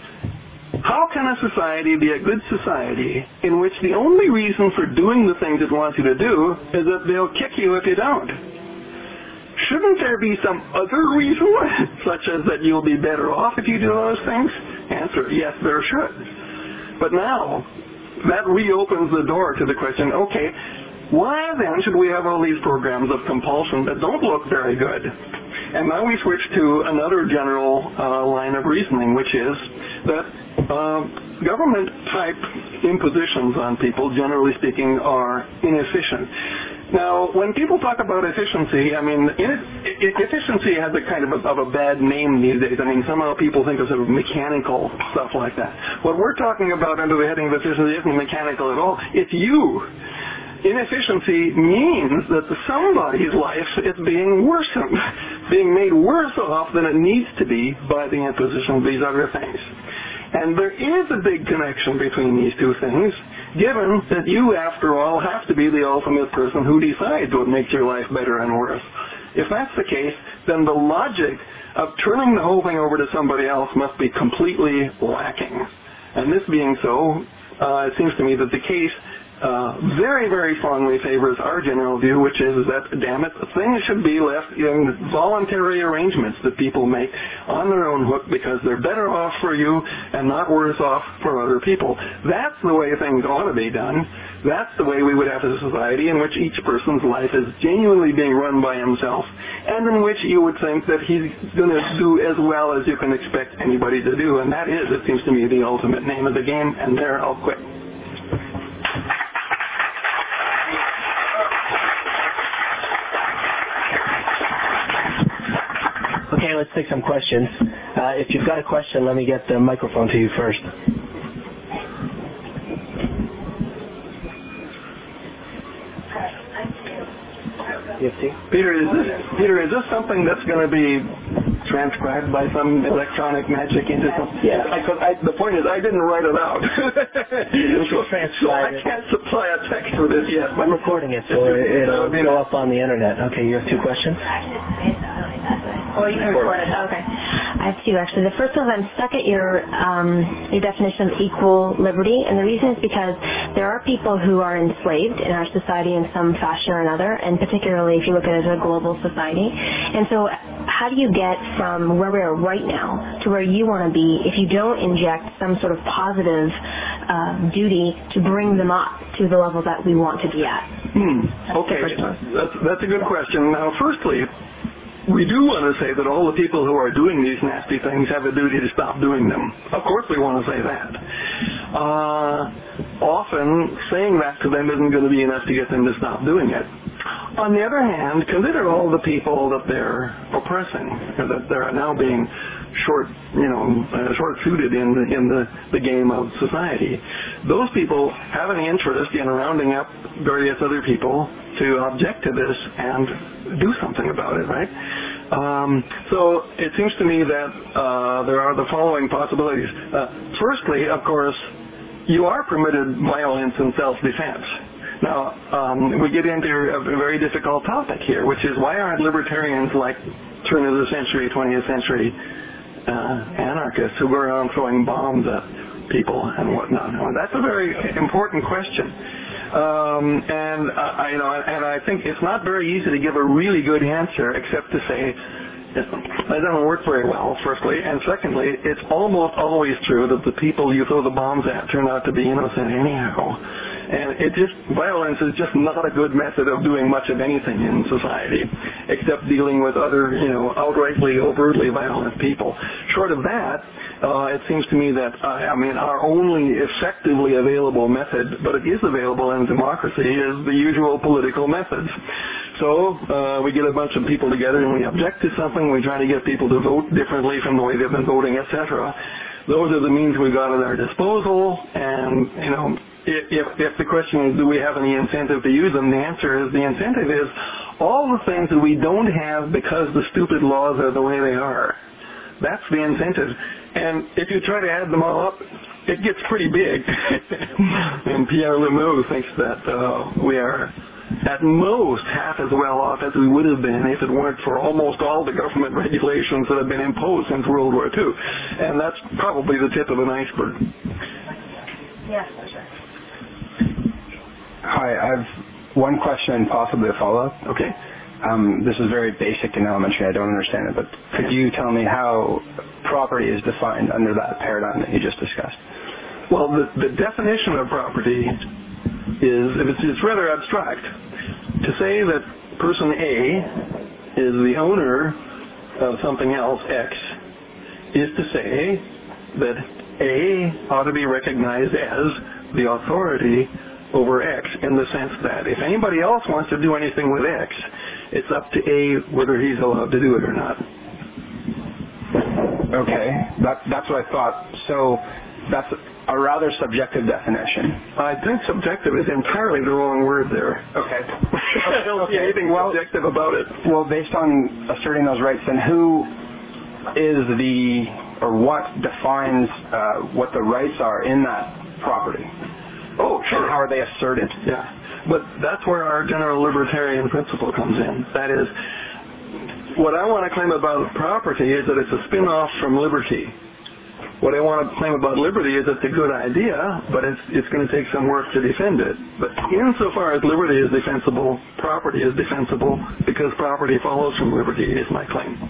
How can a society be a good society in which the only reason for doing the things it wants you to do is that they'll kick you if you don't? Shouldn't there be some other reason, such as that you'll be better off if you do those things? Answer, yes, there should. But now, that reopens the door to the question, okay, why then should we have all these programs of compulsion that don't look very good? And now we switch to another general uh, line of reasoning, which is that uh, government-type impositions on people, generally speaking, are inefficient. Now, when people talk about efficiency, I mean, in it, it, efficiency has a kind of a, of a bad name these days. I mean, somehow people think of sort of mechanical stuff like that. What we're talking about under the heading of efficiency isn't mechanical at all. It's you. Inefficiency means that somebody's life is being worsened, being made worse off than it needs to be by the imposition of these other things. And there is a big connection between these two things, given that you, after all, have to be the ultimate person who decides what makes your life better and worse. If that's the case, then the logic of turning the whole thing over to somebody else must be completely lacking. And this being so, uh, it seems to me that the case Uh, very, very strongly favors our general view, which is that, damn it, things should be left in voluntary arrangements that people make on their own hook because they're better off for you and not worse off for other people. That's the way things ought to be done. That's the way we would have a society in which each person's life is genuinely being run by himself, and in which you would think that he's going to do as well as you can expect anybody to do. And that is, it seems to me, the ultimate name of the game. And there, I'll quit. Okay, let's take some questions. Uh, if you've got a question, let me get the microphone to you first. Peter, is this, Peter, is this something that's going to be transcribed by some electronic magic into something? Yeah. I, I, the point is, I didn't write it out. so, so I can't supply a text for this yet. I'm recording it, so it'll go up on the internet. Okay, you have two questions? Oh, you can record it. Okay. I have two, actually. The first one is I'm stuck at your um, your definition of equal liberty, and the reason is because there are people who are enslaved in our society in some fashion or another, and particularly if you look at it as a global society. And so how do you get from where we are right now to where you want to be if you don't inject some sort of positive uh, duty to bring them up to the level that we want to be at? Hmm. Okay. That's, that's a good question. Now, firstly, we do want to say that all the people who are doing these nasty things have a duty to stop doing them. Of course we want to say that. Uh, often, saying that to them isn't going to be enough to get them to stop doing it. On the other hand, consider all the people that they're oppressing, that they're now being short, you know, uh, short-suited in the, in the, the game of society. Those people have an interest in rounding up various other people to object to this and do something about it, right? Um, so it seems to me that uh, there are the following possibilities. Uh, firstly, of course, you are permitted violence and self-defense. Now, um, we get into a very difficult topic here, which is why aren't libertarians like turn of the century, twentieth century uh, anarchists who go around throwing bombs at people and whatnot? Now, that's a very important question. Um, and uh, I, you know, and I think it's not very easy to give a really good answer, except to say that doesn't work very well. Firstly, and secondly, it's almost always true that the people you throw the bombs at turn out to be innocent anyhow. And it just, violence is just not a good method of doing much of anything in society, except dealing with other, you know, outrightly, overtly violent people. Short of that, uh, it seems to me that, uh, I mean, our only effectively available method, but it is available in democracy, is the usual political methods. So uh, we get a bunch of people together and we object to something, we try to get people to vote differently from the way they've been voting, et cetera. Those are the means we've got at our disposal, and, you know, if, if the question is, do we have any incentive to use them, the answer is, the incentive is all the things that we don't have because the stupid laws are the way they are. That's the incentive. And if you try to add them all up, it gets pretty big. And Pierre Lemieux thinks that uh, we are at most half as well off as we would have been if it weren't for almost all the government regulations that have been imposed since World War Two. And that's probably the tip of an iceberg. Yes, for sure. Hi, I have one question and possibly a follow-up. Okay. Um, this is very basic and elementary. I don't understand it, but could you tell me how property is defined under that paradigm that you just discussed? Well, the, the definition of property is, it's, it's rather abstract. To say that person A is the owner of something else, X, is to say that A ought to be recognized as the authority over X, in the sense that if anybody else wants to do anything with X, it's up to A whether he's allowed to do it or not. Okay, that, that's what I thought. So that's a rather subjective definition. I think subjective is entirely the wrong word there. Okay. I don't okay. see anything well, subjective about it. Well, based on asserting those rights, then who is the, or what defines uh, what the rights are in that property? Oh, sure. And how are they asserted? Yeah. But that's where our general libertarian principle comes in. That is, what I want to claim about property is that it's a spin-off from liberty. What I want to claim about liberty is it's a good idea, but it's, it's going to take some work to defend it. But insofar as liberty is defensible, property is defensible because property follows from liberty, is my claim.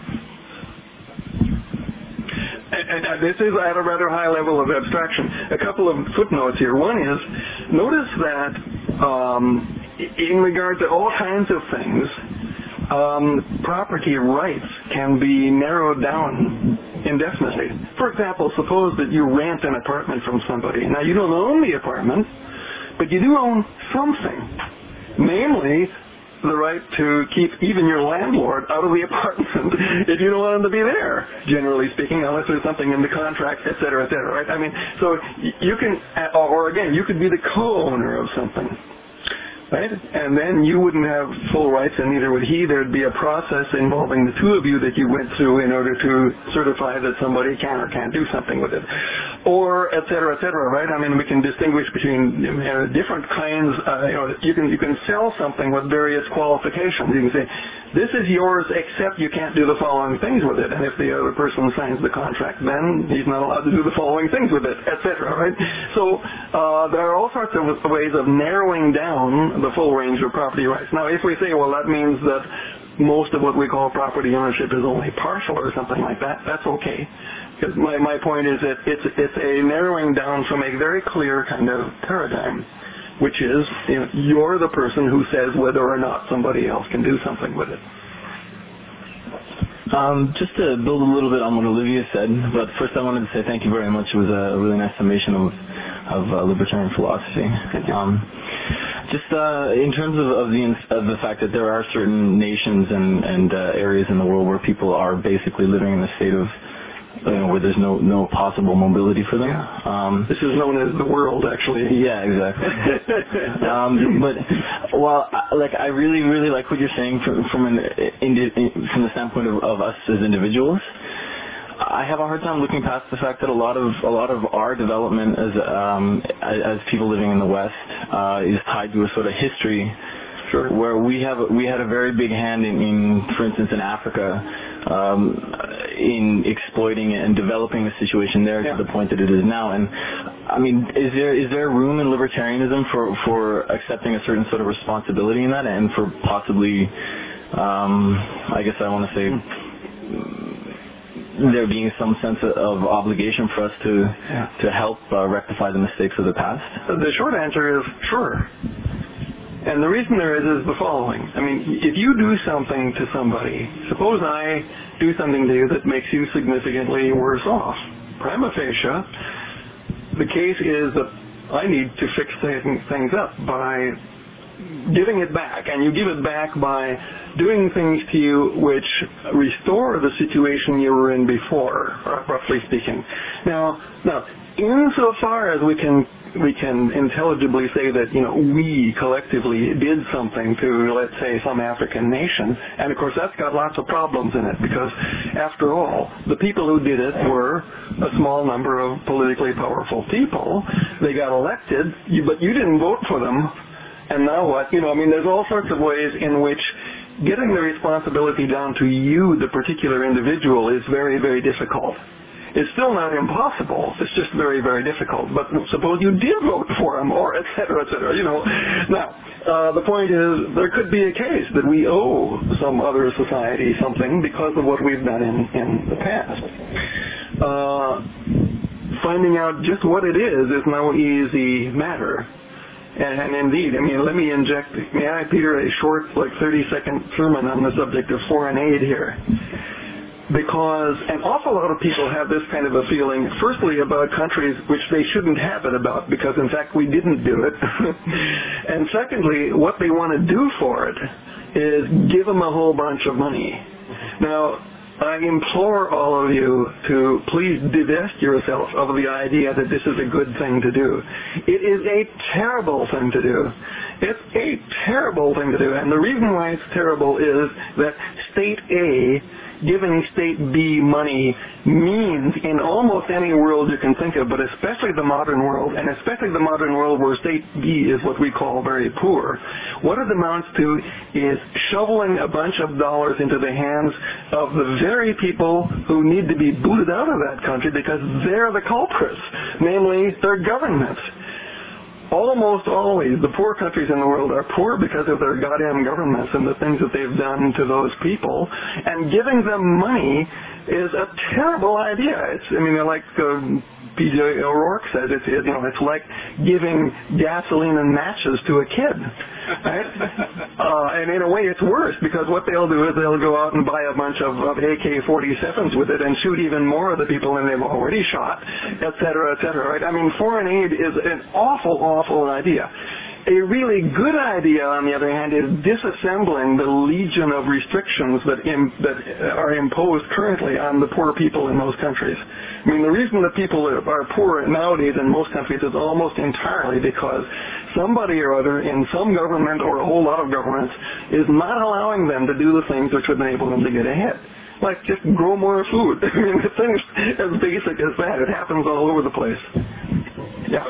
And, and this is at a rather high level of abstraction. A couple of footnotes here. One is, notice that um, in regard to all kinds of things, um, property rights can be narrowed down indefinitely. For example, suppose that you rent an apartment from somebody. Now, you don't own the apartment, but you do own something, namely the right to keep even your landlord out of the apartment if you don't want him to be there, generally speaking, unless there's something in the contract, et cetera, et cetera, right? I mean, so you can, or again, you could be the co-owner of something, right? And then you wouldn't have full rights, and neither would he. There'd be a process involving the two of you that you went through in order to certify that somebody can or can't do something with it, or et cetera, et cetera, right? I mean, we can distinguish between you know, different kinds. Uh, you know, you can you can sell something with various qualifications. You can say, this is yours, except you can't do the following things with it. And if the other person signs the contract, then he's not allowed to do the following things with it, et cetera, right? So uh, there are all sorts of ways of narrowing down the full range of property rights. Now, if we say, well, that means that most of what we call property ownership is only partial or something like that, that's okay. Because my, my point is that it's, it's a narrowing down from a very clear kind of paradigm, which is, you know, you're the person who says whether or not somebody else can do something with it. Um, just to build a little bit on what Olivia said, but first I wanted to say thank you very much. It was a really nice summation of, of uh, libertarian philosophy. Thank you. Um, just uh, in terms of, of, the, of the fact that there are certain nations and, and uh, areas in the world where people are basically living in a state of you know, where there's no no possible mobility for them. Yeah. Um, this is known as the world, actually. Yeah, exactly. um, but well, I- like I really really like what you're saying from from an indi- from the standpoint of, of us as individuals. I have a hard time looking past the fact that a lot of a lot of our development as um, as, as people living in the West uh, is tied to a sort of history. Sure. Where we have we had a very big hand in, in for instance, in Africa, um, in exploiting and developing the situation there yeah. to the point that it is now. And I mean, is there is there room in libertarianism for for accepting a certain sort of responsibility in that, and for possibly, um, I guess I want to say, there being some sense of, of obligation for us to Yeah. to help uh, rectify the mistakes of the past? The short answer is sure. And the reason there is is the following. I mean, if you do something to somebody, suppose I do something to you that makes you significantly worse off. Prima facie, the case is that I need to fix things up by giving it back, and you give it back by doing things to you which restore the situation you were in before, roughly speaking. Now, now, insofar as we can we can intelligibly say that, you know, we collectively did something to, let's say, some African nation, and of course that's got lots of problems in it, because after all, the people who did it were a small number of politically powerful people. They got elected, you, but you didn't vote for them. And now what? You know, I mean, there's all sorts of ways in which getting the responsibility down to you, the particular individual, is very, very difficult. It's still not impossible. It's just very, very difficult. But suppose you did vote for him, or et cetera, et cetera, you know. Now, uh, the point is, there could be a case that we owe some other society something because of what we've done in, in the past. Uh, finding out just what it is is no easy matter. And, and indeed, I mean, let me inject, may I, Peter, a short, like thirty-second sermon on the subject of foreign aid here. Because an awful lot of people have this kind of a feeling, firstly, about countries which they shouldn't have it about, because, in fact, we didn't do it. And secondly, what they want to do for it is give them a whole bunch of money. Now, I implore all of you to please divest yourself of the idea that this is a good thing to do. It is a terrible thing to do. It's a terrible thing to do. And the reason why it's terrible is that State A giving State B money means, in almost any world you can think of, but especially the modern world, and especially the modern world where State B is what we call very poor, what it amounts to is shoveling a bunch of dollars into the hands of the very people who need to be booted out of that country because they're the culprits, namely their governments. Almost always, the poor countries in the world are poor because of their goddamn governments and the things that they've done to those people. And giving them money is a terrible idea. It's, I mean, like uh, P J O'Rourke says, it's, it, you know, it's like giving gasoline and matches to a kid. Right? uh, and in a way, it's worse, because what they'll do is they'll go out and buy a bunch of, of A K forty-sevens with it and shoot even more of the people than they've already shot, et cetera, et cetera. Right? I mean, foreign aid is an awful, awful idea. A really good idea, on the other hand, is disassembling the legion of restrictions that, im- that are imposed currently on the poor people in those countries. I mean, the reason that people are poor nowadays in most countries is almost entirely because somebody or other in some government or a whole lot of governments is not allowing them to do the things which would enable them to get ahead. Like, just grow more food. I mean, the thing's as basic as that. It happens all over the place. Yeah.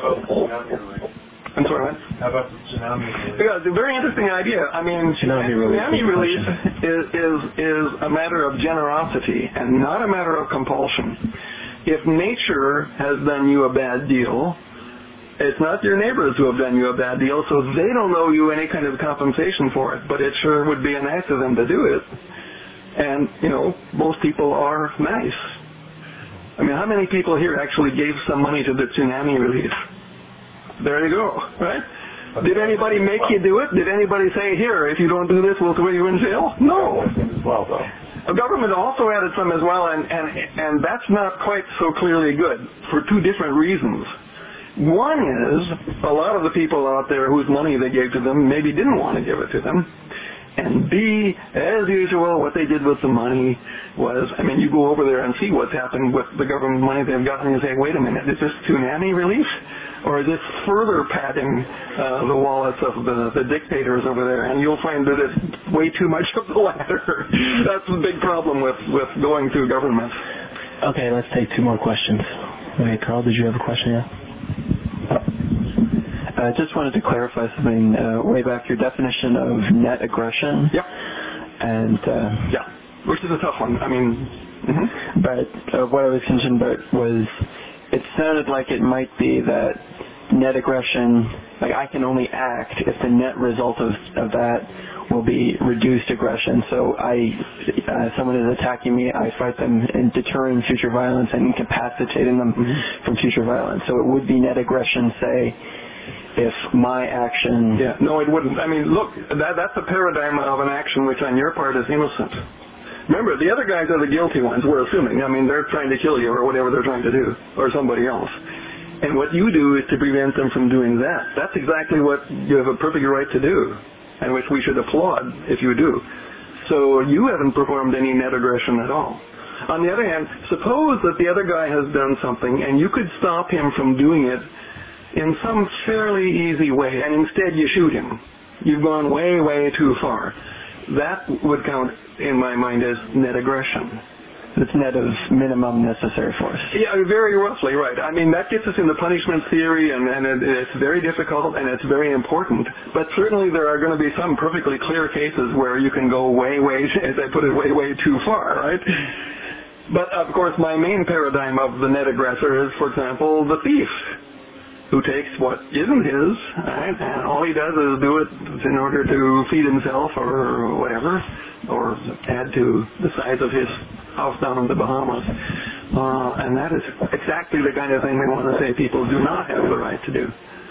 I'm sorry, what? How about the tsunami relief? Yeah, it's a very interesting idea. I mean, Tsunami relief. tsunami relief is, is, is a matter of generosity and not a matter of compulsion. If nature has done you a bad deal, it's not your neighbors who have done you a bad deal, so they don't owe you any kind of compensation for it, but it sure would be nice of them to do it. And, you know, most people are nice. I mean, how many people here actually gave some money to the tsunami relief? There you go, right? Did anybody make you do it? Did anybody say, here, if you don't do this, we'll throw you in jail? No. Well, though. The government also added some as well, and, and, and that's not quite so clearly good for two different reasons. One is a lot of the people out there whose money they gave to them maybe didn't want to give it to them. And B, as usual, what they did with the money was, I mean, you go over there and see what's happened with the government money they've gotten, and you say, wait a minute, is this tsunami relief? Or is this further padding uh, the wallets of the, the dictators over there? And you'll find that it's way too much of the latter. That's the big problem with, with going through government. Okay, let's take two more questions. Okay, Carl, did you have a question yet? I uh, just wanted to clarify something uh, way back, your definition of net aggression. Yep. And, uh, yeah, which is a tough one. I mean, mm-hmm. but uh, what I was concerned about was it sounded like it might be that net aggression, like I can only act if the net result of, of that will be reduced aggression. So I, uh, someone is attacking me, I fight them in deterring future violence and incapacitating them mm-hmm. from future violence. So it would be net aggression, say, if my action... Yeah, no, it wouldn't. I mean, look, that, that's a paradigm of an action which on your part is innocent. Remember, the other guys are the guilty ones, we're assuming. I mean, they're trying to kill you or whatever they're trying to do, or somebody else. And what you do is to prevent them from doing that. That's exactly what you have a perfect right to do, and which we should applaud if you do. So you haven't performed any net aggression at all. On the other hand, suppose that the other guy has done something and you could stop him from doing it in some fairly easy way, and instead you shoot him. You've gone way, way too far. That would count, in my mind, as net aggression. It's net of minimum necessary force. Yeah, very roughly, right. I mean, that gets us into punishment theory, and, and it, it's very difficult, and it's very important. But certainly there are going to be some perfectly clear cases where you can go way, way, as I put it, way, way too far, right? But, of course, my main paradigm of the net aggressor is, for example, the thief, who takes what isn't his, right, and all he does is do it in order to feed himself or whatever, or add to the size of his house down in the Bahamas. Uh, and that is exactly the kind of thing we want to say people do not have the right to do.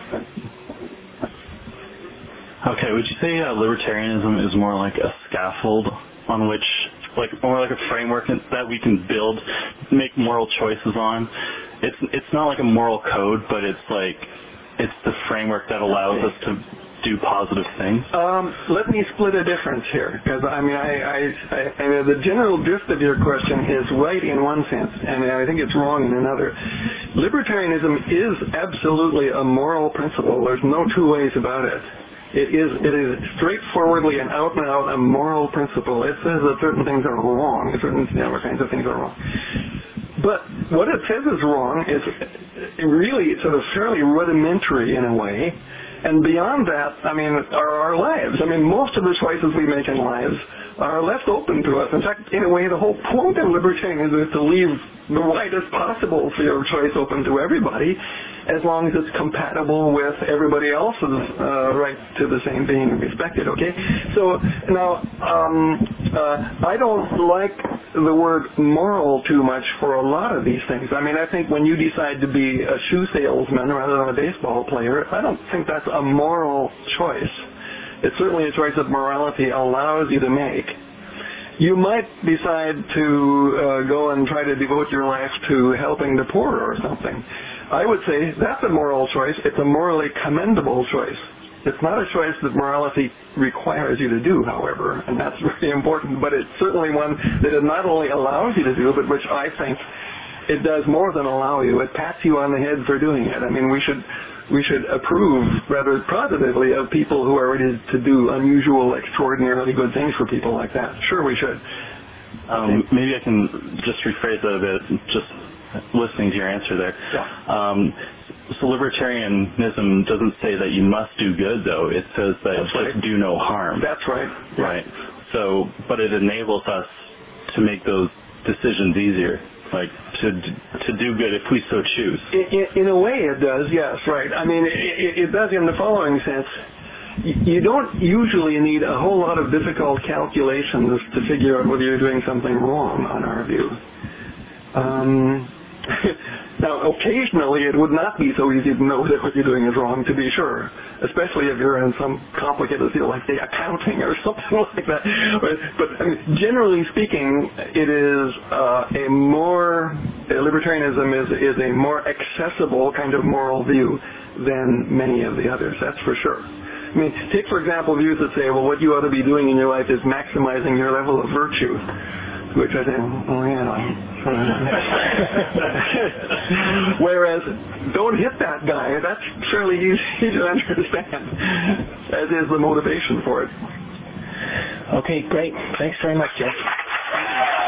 Okay, would you say uh, libertarianism is more like a scaffold on which, like more like a framework that we can build, make moral choices on? It's it's not like a moral code, but it's like it's the framework that allows us to do positive things. Um, let me split a difference here, because I mean, I, I, I, I mean, the general drift of your question is right in one sense, and I think it's wrong in another. Libertarianism is absolutely a moral principle. There's no two ways about it. It is it is straightforwardly and out and out a moral principle. It says that certain things are wrong, certain other kinds of things are wrong. But what it says is wrong is really sort of fairly rudimentary in a way. And beyond that, I mean, are our lives. I mean, most of the choices we make in lives are left open to us. In fact, in a way, the whole point of libertarianism is to leave the widest possible field of choice open to everybody, as long as it's compatible with everybody else's uh, right to the same being respected, okay? So now, um, uh, I don't like the word moral too much for a lot of these things. I mean, I think when you decide to be a shoe salesman rather than a baseball player, I don't think that's a moral choice. It's certainly a choice that morality allows you to make. You might decide to uh, go and try to devote your life to helping the poor or something. I would say that's a moral choice. It's a morally commendable choice. It's not a choice that morality requires you to do, however, and that's very important, but it's certainly one that it not only allows you to do, but which I think it does more than allow you. It pats you on the head for doing it. I mean, we should we should approve rather positively of people who are ready to do unusual, extraordinarily good things for people like that. Sure, we should. Um, maybe I can just rephrase that a bit, just listening to your answer there. Yeah. Um, so libertarianism doesn't say that you must do good, though. It says that That's just right. do no harm. That's right. Yeah. Right. So, but it enables us to make those decisions easier, like to to do good if we so choose. In, in a way it does, yes, right. I mean, it, it does in the following sense. You don't usually need a whole lot of difficult calculations to figure out whether you're doing something wrong, on our view. Um, now, occasionally it would not be so easy to know that what you're doing is wrong, to be sure, especially if you're in some complicated field like the accounting or something like that. But, but I mean, generally speaking, it is uh, a more, uh, libertarianism is, is a more accessible kind of moral view than many of the others, that's for sure. I mean, take, for example, views that say, well, what you ought to be doing in your life is maximizing your level of virtue, which I say, oh, yeah. Whereas, don't hit that guy. That's fairly easy to understand, as is the motivation for it. Okay, great. Thanks very much, Jeff.